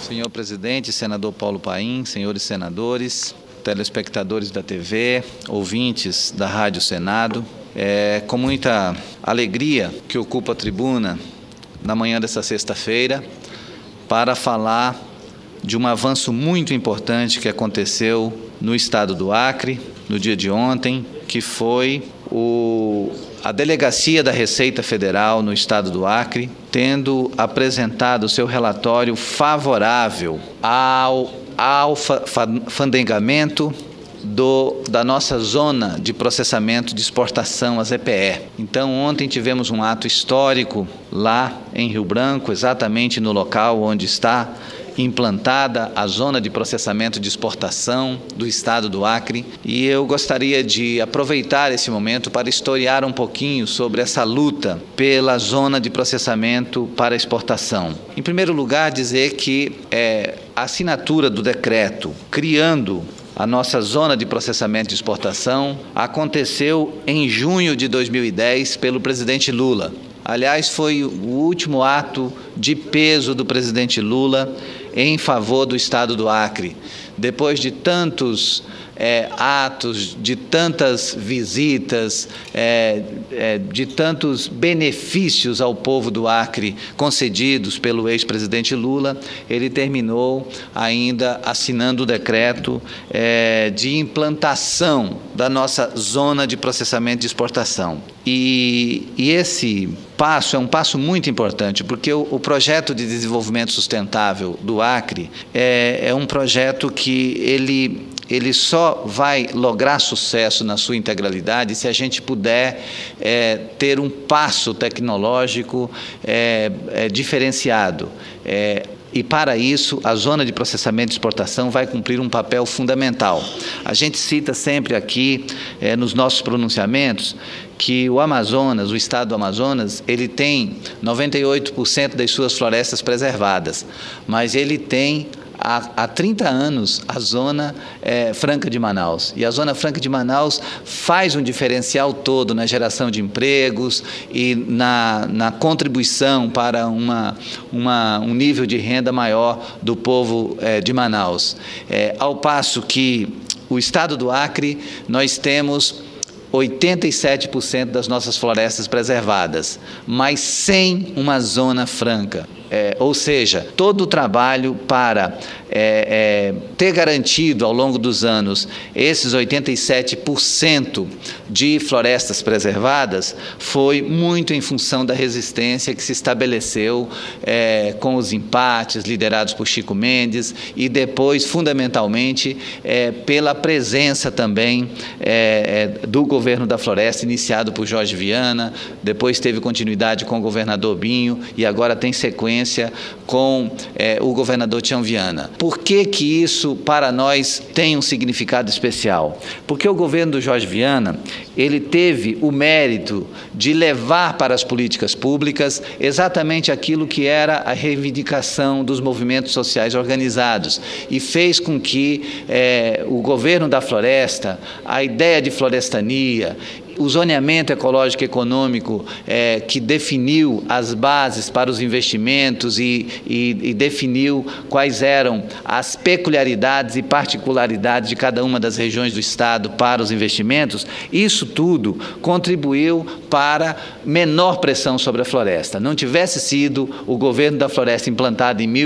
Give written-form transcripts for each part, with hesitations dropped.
Senhor presidente, senador Paulo Paim, senhores senadores, telespectadores da TV, ouvintes da Rádio Senado, é com muita alegria que ocupo a tribuna na manhã dessa sexta-feira para falar de um avanço muito importante que aconteceu no estado do Acre, no dia de ontem, que foi a Delegacia da Receita Federal no estado do Acre, tendo apresentado o seu relatório favorável ao fandegamento da nossa zona de processamento de exportação, a ZPE. Então, ontem tivemos um ato histórico lá em Rio Branco, exatamente no local onde está implantada a zona de processamento de exportação do estado do Acre, e eu gostaria de aproveitar esse momento para historiar um pouquinho sobre essa luta pela zona de processamento para exportação. Em primeiro lugar, dizer que a assinatura do decreto criando a nossa zona de processamento de exportação aconteceu em junho de 2010 pelo presidente Lula. Aliás, foi o último ato de peso do presidente Lula em favor do estado do Acre. Depois de tantos atos, de tantas visitas, de tantos benefícios ao povo do Acre concedidos pelo ex-presidente Lula, ele terminou ainda assinando o decreto de implantação da nossa zona de processamento de exportação. E esse passo é um passo muito importante, porque o projeto de desenvolvimento sustentável do Acre é um projeto que ele só vai lograr sucesso na sua integralidade se a gente puder ter um passo tecnológico diferenciado. E, para isso, a zona de processamento de exportação vai cumprir um papel fundamental. A gente cita sempre aqui, nos nossos pronunciamentos, que o Amazonas, o estado do Amazonas, ele tem 98% das suas florestas preservadas, mas ele tem há 30 anos a Zona Franca de Manaus. E a Zona Franca de Manaus faz um diferencial todo na geração de empregos e na contribuição para um nível de renda maior do povo de Manaus. Ao passo que o estado do Acre, nós temos 87% das nossas florestas preservadas, mas sem uma zona franca. Ou seja, todo o trabalho para ter garantido ao longo dos anos esses 87% de florestas preservadas foi muito em função da resistência que se estabeleceu com os empates liderados por Chico Mendes e depois, fundamentalmente, pela presença também do governo da floresta, iniciado por Jorge Viana, depois teve continuidade com o governador Binho e agora tem sequência com o governador Tião Viana. Por que isso, para nós, tem um significado especial? Porque o governo do Jorge Viana, ele teve o mérito de levar para as políticas públicas exatamente aquilo que era a reivindicação dos movimentos sociais organizados e fez com que o governo da floresta, a ideia de florestania, o zoneamento ecológico e econômico que definiu as bases para os investimentos e definiu quais eram as peculiaridades e particularidades de cada uma das regiões do estado para os investimentos, isso tudo contribuiu para menor pressão sobre a floresta. Não tivesse sido o governo da floresta implantado em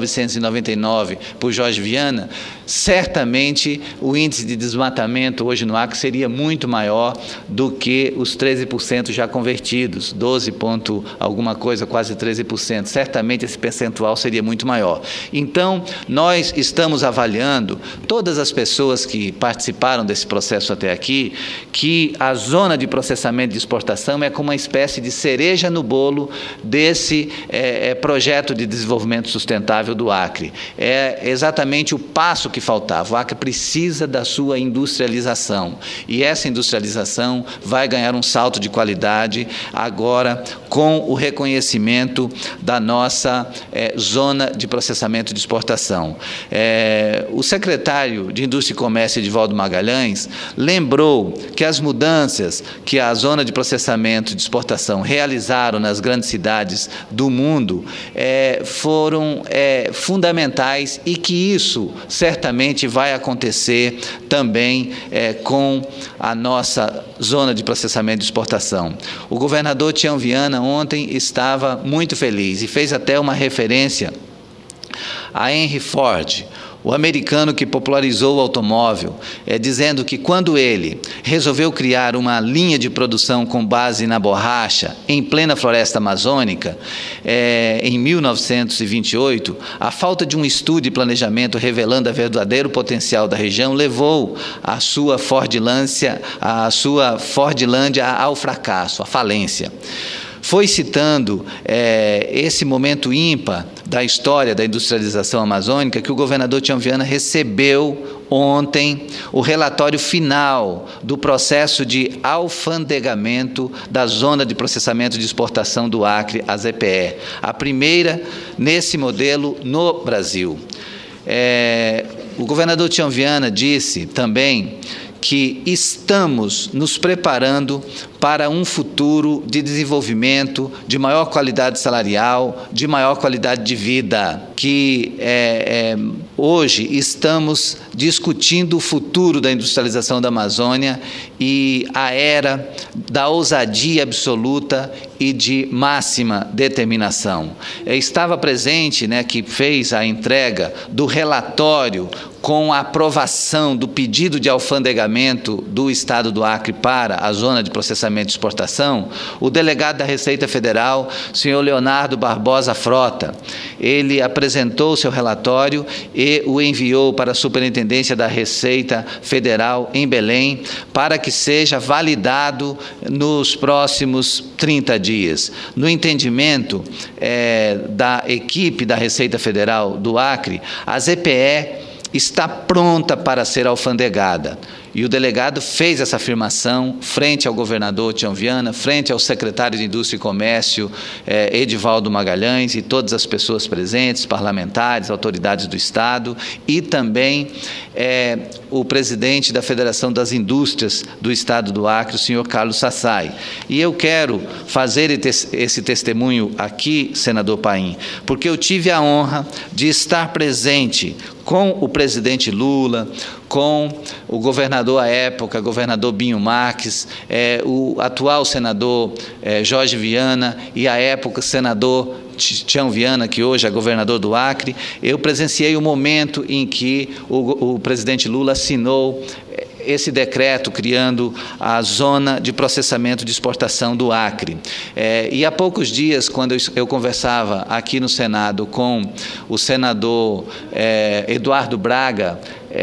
1999 por Jorge Viana, certamente o índice de desmatamento hoje no Acre seria muito maior do que os 13% já convertidos, 12 ponto alguma coisa, quase 13%. Certamente esse percentual seria muito maior. Então, nós estamos avaliando, todas as pessoas que participaram desse processo até aqui, que a zona de processamento de exportação é como uma espécie de cereja no bolo desse projeto de desenvolvimento sustentável do Acre. É exatamente o passo que faltava. O Acre precisa da sua industrialização, e essa industrialização vai ganhar um salto de qualidade agora com o reconhecimento da nossa zona de processamento de exportação. O secretário de Indústria e Comércio, Edivaldo Magalhães, lembrou que as mudanças que a zona de processamento de exportação realizaram nas grandes cidades do mundo foram fundamentais e que isso certamente vai acontecer também com a nossa zona de processamento de exportação. O governador Tião Viana ontem estava muito feliz e fez até uma referência a Henry Ford, o americano que popularizou o automóvel, dizendo que quando ele resolveu criar uma linha de produção com base na borracha em plena floresta amazônica, em 1928, a falta de um estudo e planejamento revelando o verdadeiro potencial da região levou a sua Fordlândia ao fracasso, à falência. Foi citando esse momento ímpar da história da industrialização amazônica que o governador Tião Viana recebeu ontem o relatório final do processo de alfandegamento da Zona de Processamento de Exportação do Acre, a ZPE, a primeira nesse modelo no Brasil. O governador Tião Viana disse também que estamos nos preparando para um futuro de desenvolvimento, de maior qualidade salarial, de maior qualidade de vida, que hoje estamos discutindo o futuro da industrialização da Amazônia e a era da ousadia absoluta e de máxima determinação. Estava presente, que fez a entrega do relatório com a aprovação do pedido de alfandegamento do Estado do Acre para a zona de processamento de exportação, o delegado da Receita Federal, senhor Leonardo Barbosa Frota. Ele apresentou o seu relatório e o enviou para a Superintendência da Receita Federal em Belém, para que seja validado nos próximos 30 dias. No entendimento da equipe da Receita Federal do Acre, a ZPE está pronta para ser alfandegada. E o delegado fez essa afirmação frente ao governador Tião Viana, frente ao secretário de Indústria e Comércio, Edivaldo Magalhães, e todas as pessoas presentes, parlamentares, autoridades do Estado, e também o presidente da Federação das Indústrias do Estado do Acre, o senhor Carlos Sassai. E eu quero fazer esse testemunho aqui, senador Paim, porque eu tive a honra de estar presente com o presidente Lula, com o governador à época, governador Binho Marques, o atual senador Jorge Viana e, à época, senador Tião Viana, que hoje é governador do Acre. Eu presenciei o momento em que o presidente Lula assinou esse decreto criando a Zona de Processamento de Exportação do Acre. E há poucos dias, quando eu conversava aqui no Senado com o senador Eduardo Braga,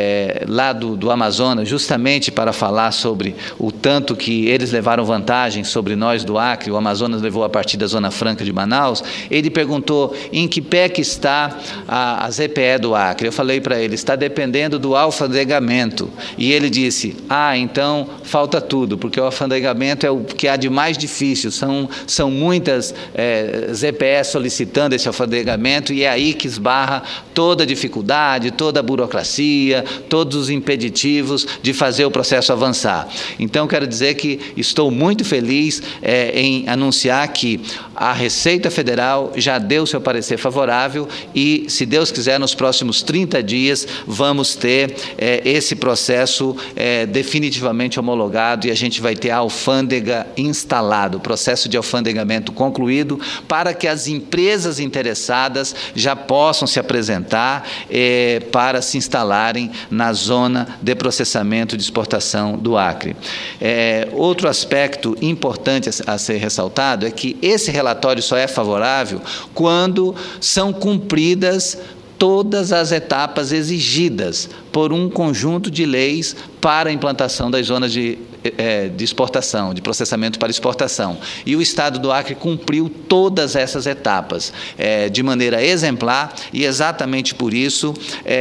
lá do Amazonas, justamente para falar sobre o tanto que eles levaram vantagem sobre nós do Acre, o Amazonas levou a partir da Zona Franca de Manaus, ele perguntou em que pé que está a ZPE do Acre. Eu falei para ele, está dependendo do alfandegamento. E ele disse, então falta tudo, porque o alfandegamento é o que há de mais difícil, são muitas ZPEs solicitando esse alfandegamento e é aí que esbarra toda a dificuldade, toda a burocracia, todos os impeditivos de fazer o processo avançar. Então, quero dizer que estou muito feliz em anunciar que a Receita Federal já deu seu parecer favorável e, se Deus quiser, nos próximos 30 dias vamos ter esse processo definitivamente homologado e a gente vai ter a alfândega instalada, o processo de alfandegamento concluído, para que as empresas interessadas já possam se apresentar para se instalarem na zona de processamento de exportação do Acre. Outro aspecto importante a ser ressaltado é que esse relatório só é favorável quando são cumpridas todas as etapas exigidas por um conjunto de leis para a implantação das zonas de de exportação, de processamento para exportação. E o Estado do Acre cumpriu todas essas etapas de maneira exemplar, e exatamente por isso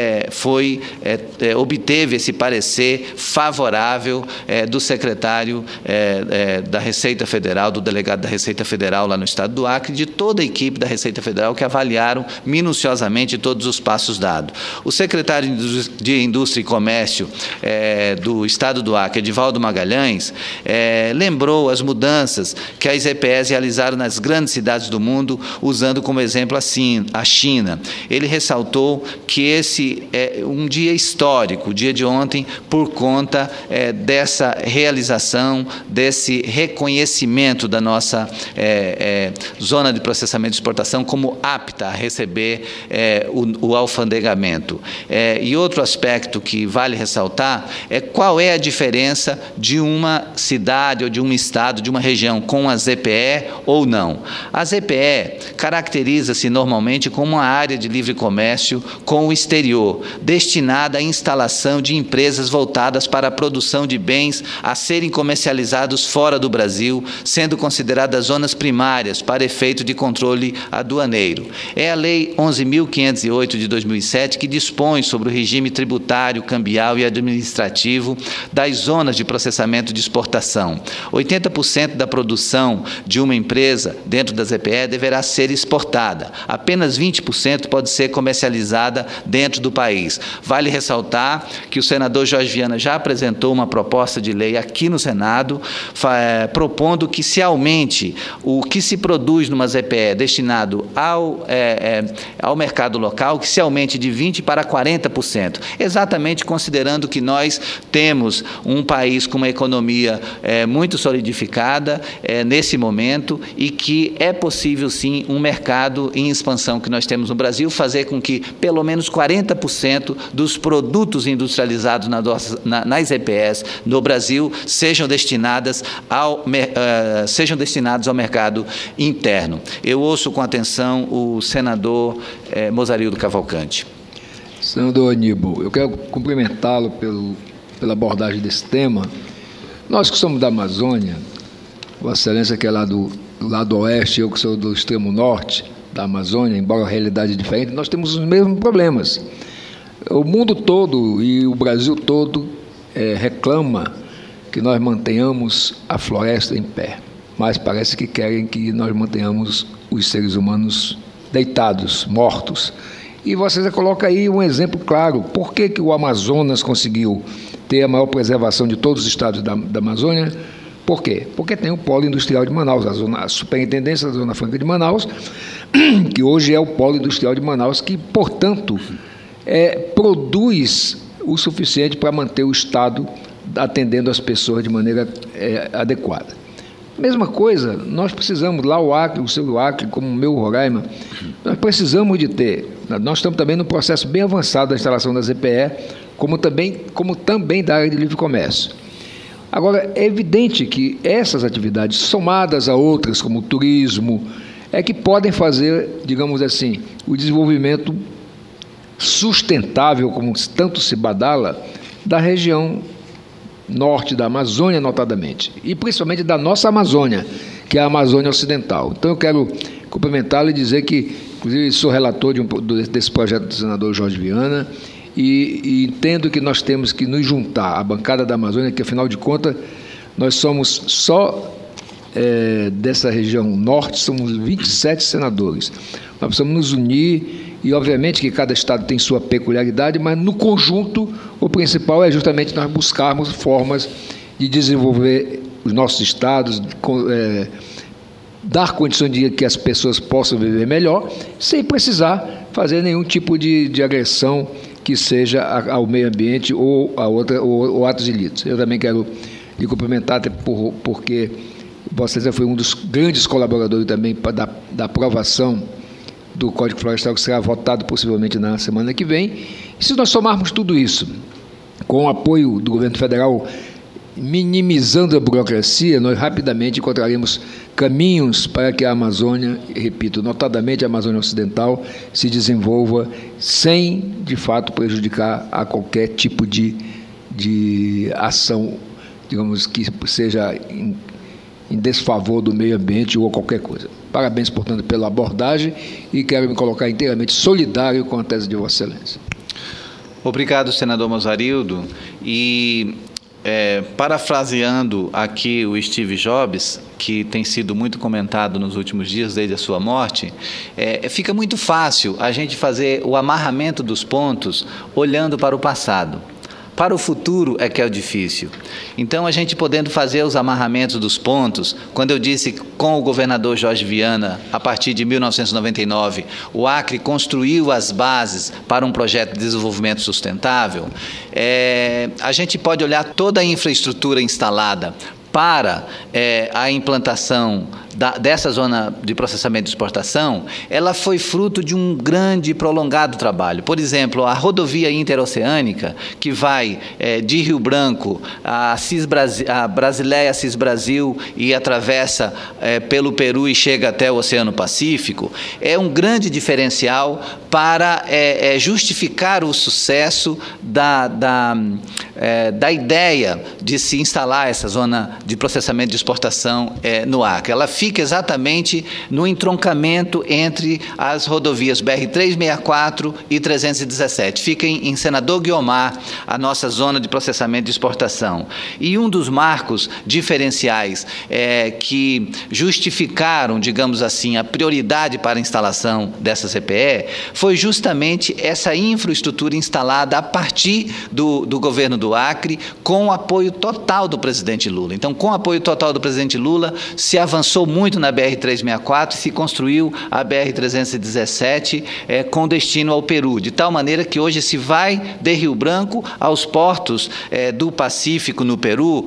obteve esse parecer favorável do secretário da Receita Federal, do delegado da Receita Federal lá no Estado do Acre, de toda a equipe da Receita Federal, que avaliaram minuciosamente todos os passos dados. O secretário de Indústria e Comércio do Estado do Acre, Edivaldo Magalhães, lembrou as mudanças que as EPEs realizaram nas grandes cidades do mundo, usando como exemplo a China. Ele ressaltou que esse é um dia histórico, o dia de ontem, por conta dessa realização, desse reconhecimento da nossa zona de processamento e exportação como apta a receber o alfandegamento. E outro aspecto que vale ressaltar é qual é a diferença de uma cidade ou de um estado, de uma região com a ZPE ou não. A ZPE caracteriza-se normalmente como uma área de livre comércio com o exterior, destinada à instalação de empresas voltadas para a produção de bens a serem comercializados fora do Brasil, sendo consideradas zonas primárias para efeito de controle aduaneiro. É a Lei 11.508 de 2007 que dispõe sobre o regime tributário, cambial e administrativo das zonas de processamento de exportação. 80% da produção de uma empresa dentro da ZPE deverá ser exportada. Apenas 20% pode ser comercializada dentro do país. Vale ressaltar que o senador Jorge Viana já apresentou uma proposta de lei aqui no Senado, propondo que se aumente o que se produz numa ZPE destinado ao mercado local, que se aumente de 20% para 40%, exatamente considerando que nós temos um país com uma economia muito solidificada nesse momento e que é possível, sim, um mercado em expansão que nós temos no Brasil, fazer com que pelo menos 40% dos produtos industrializados nas EPS no Brasil sejam destinados ao mercado interno. Eu ouço com atenção o senador Mozarildo Cavalcante. Senador Aníbal, eu quero cumprimentá-lo pela abordagem desse tema. Nós que somos da Amazônia, Vossa Excelência que é lá do lado oeste, eu que sou do extremo norte da Amazônia, embora a realidade é diferente, nós temos os mesmos problemas. O mundo todo e o Brasil todo reclama que nós mantenhamos a floresta em pé, mas parece que querem que nós mantenhamos os seres humanos deitados, mortos. E você coloca aí um exemplo claro. Por que o Amazonas conseguiu ter a maior preservação de todos os estados da Amazônia? Por quê? Porque tem o Polo Industrial de Manaus, a Superintendência da Zona Franca de Manaus, que hoje é o Polo Industrial de Manaus, que, portanto, produz o suficiente para manter o Estado atendendo as pessoas de maneira adequada. Mesma coisa, nós precisamos, lá o Acre, o seu Acre, como o meu Roraima, nós precisamos de ter, nós estamos também no processo bem avançado da instalação da ZPE, como também da área de livre comércio. Agora, é evidente que essas atividades, somadas a outras, como o turismo, é que podem fazer, digamos assim, o desenvolvimento sustentável, como tanto se badala, da região norte da Amazônia, notadamente, e principalmente da nossa Amazônia, que é a Amazônia Ocidental. Então, eu quero cumprimentá-lo e dizer que, inclusive, sou relator desse projeto do senador Jorge Viana, e entendo que nós temos que nos juntar à bancada da Amazônia, que, afinal de contas, nós somos só dessa região norte, somos 27 senadores. Nós precisamos nos unir e, obviamente, que cada estado tem sua peculiaridade, mas, no conjunto, o principal é justamente nós buscarmos formas de desenvolver os nossos estados, dar condições de que as pessoas possam viver melhor, sem precisar fazer nenhum tipo de agressão que seja ao meio ambiente ou atos ilícitos. Eu também quero lhe cumprimentar, até porque Vossa Excelência foi um dos grandes colaboradores também da aprovação do Código Florestal, que será votado possivelmente na semana que vem. E se nós somarmos tudo isso com o apoio do governo federal, minimizando a burocracia, nós rapidamente encontraremos caminhos para que a Amazônia, repito, notadamente a Amazônia Ocidental, se desenvolva sem, de fato, prejudicar a qualquer tipo de ação digamos, que seja em desfavor do meio ambiente ou qualquer coisa. Parabéns, portanto, pela abordagem e quero me colocar inteiramente solidário com a tese de Vossa Excelência. Obrigado, senador Mosarildo. E, parafraseando aqui o Steve Jobs, que tem sido muito comentado nos últimos dias, desde a sua morte, fica muito fácil a gente fazer o amarramento dos pontos olhando para o passado. Para o futuro é que é o difícil. Então, a gente podendo fazer os amarramentos dos pontos, quando eu disse com o governador Jorge Viana, a partir de 1999, o Acre construiu as bases para um projeto de desenvolvimento sustentável, a gente pode olhar toda a infraestrutura instalada para a implantação dessa zona de processamento e exportação, ela foi fruto de um grande e prolongado trabalho. Por exemplo, a rodovia interoceânica, que vai de Rio Branco a Brasileia Cis Brasil e atravessa pelo Peru e chega até o Oceano Pacífico, é um grande diferencial para justificar o sucesso da ideia de se instalar essa zona de processamento de exportação no Acre. Ela fica exatamente no entroncamento entre as rodovias BR-364 e 317. Fica em Senador Guiomar, a nossa zona de processamento de exportação. E um dos marcos diferenciais que justificaram, digamos assim, a prioridade para a instalação dessa CPE foi justamente essa infraestrutura instalada a partir do governo do Acre, com o apoio total do presidente Lula. Então, com o apoio total do presidente Lula, se avançou muito na BR-364 e se construiu a BR-317 com destino ao Peru, de tal maneira que hoje se vai de Rio Branco aos portos do Pacífico, no Peru,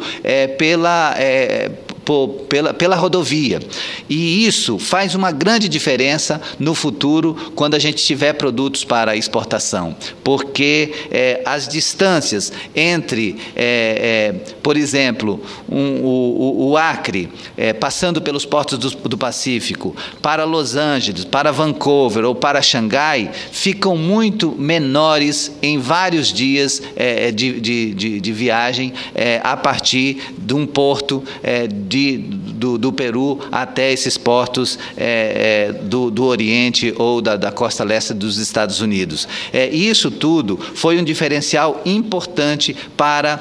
pela rodovia. E isso faz uma grande diferença no futuro, quando a gente tiver produtos para exportação, porque as distâncias entre, por exemplo, o Acre, passando pelos portos do Pacífico, para Los Angeles, para Vancouver ou para Xangai, ficam muito menores em vários dias de viagem a partir de um porto do Peru até esses portos do Oriente ou da costa leste dos Estados Unidos. Isso tudo foi um diferencial importante para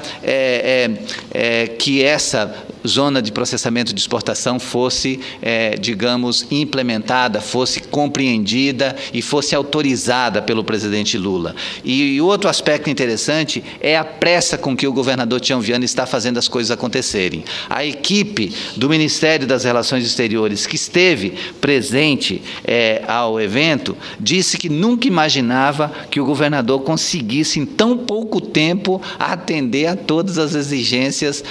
que essa zona de processamento de exportação fosse, digamos, implementada, fosse compreendida e fosse autorizada pelo presidente Lula. E outro aspecto interessante é a pressa com que o governador Tião Viana está fazendo as coisas acontecerem. A equipe do Ministério das Relações Exteriores, que esteve presente ao evento, disse que nunca imaginava que o governador conseguisse, em tão pouco tempo, atender a todas as exigências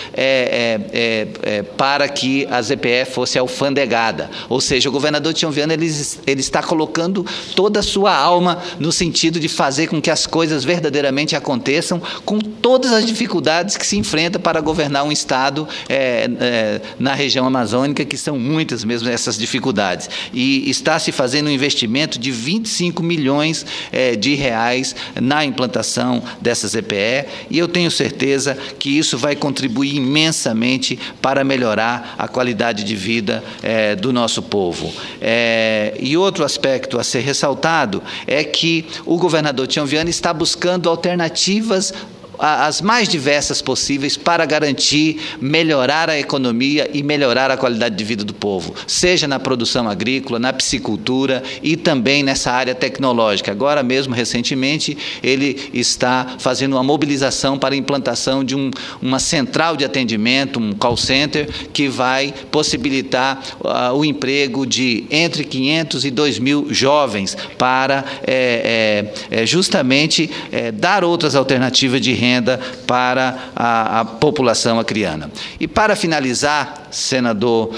para que a ZPE fosse alfandegada. Ou seja, o governador Tião Viana ele está colocando toda a sua alma no sentido de fazer com que as coisas verdadeiramente aconteçam, com todas as dificuldades que se enfrenta para governar um estado na região amazônica, que são muitas mesmo essas dificuldades. E está se fazendo um investimento de 25 milhões de reais na implantação dessa ZPE, e eu tenho certeza que isso vai contribuir imensamente para melhorar a qualidade de vida do nosso povo. E outro aspecto a ser ressaltado é que o governador Tião Viana está buscando alternativas as mais diversas possíveis para garantir, melhorar a economia e melhorar a qualidade de vida do povo, seja na produção agrícola, na piscicultura e também nessa área tecnológica. Agora mesmo, recentemente, ele está fazendo uma mobilização para a implantação de uma central de atendimento, um call center, que vai possibilitar o emprego de entre 500 e 2.000 jovens para justamente dar outras alternativas de renda para a população acreana. E para finalizar, senador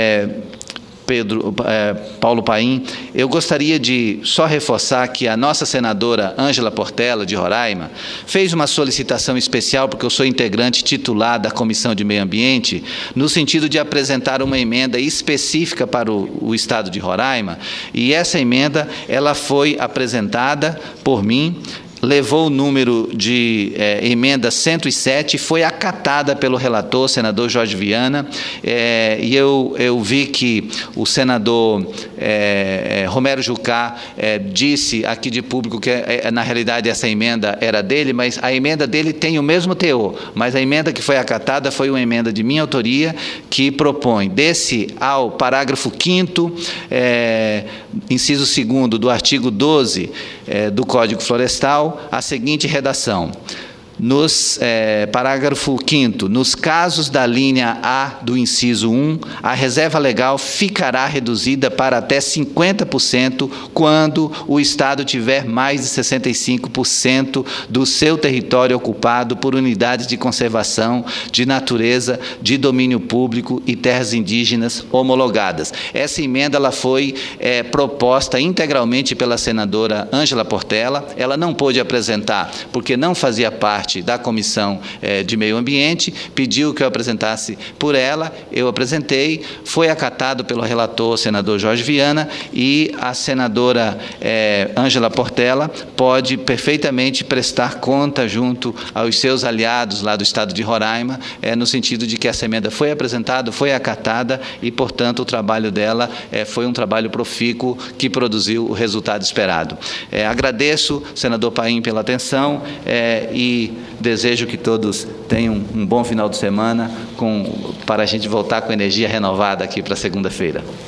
Paulo Paim, eu gostaria de só reforçar que a nossa senadora Ângela Portela, de Roraima, fez uma solicitação especial, porque eu sou integrante titular da Comissão de Meio Ambiente, no sentido de apresentar uma emenda específica para o Estado de Roraima, e essa emenda ela foi apresentada por mim, levou o número de emenda 107, foi acatada pelo relator, senador Jorge Viana, e eu vi que o senador Romero Jucá disse aqui de público que, na realidade, essa emenda era dele, mas a emenda dele tem o mesmo teor, mas a emenda que foi acatada foi uma emenda de minha autoria, que propõe, desse ao parágrafo 5º, inciso 2º do artigo 12 do Código Florestal, a seguinte redação: parágrafo 5º, nos casos da linha A do inciso 1, a reserva legal ficará reduzida para até 50% quando o Estado tiver mais de 65% do seu território ocupado por unidades de conservação de natureza, de domínio público e terras indígenas homologadas. Essa emenda ela foi proposta integralmente pela senadora Ângela Portela. Ela não pôde apresentar porque não fazia parte da Comissão de Meio Ambiente, pediu que eu apresentasse por ela, eu apresentei, foi acatado pelo relator, senador Jorge Viana, e a senadora Ângela Portela pode perfeitamente prestar conta junto aos seus aliados lá do Estado de Roraima, no sentido de que essa emenda foi apresentada, foi acatada e, portanto, o trabalho dela foi um trabalho profícuo que produziu o resultado esperado. Agradeço, senador Paim, pela atenção e desejo que todos tenham um bom final de semana para a gente voltar com energia renovada aqui para segunda-feira.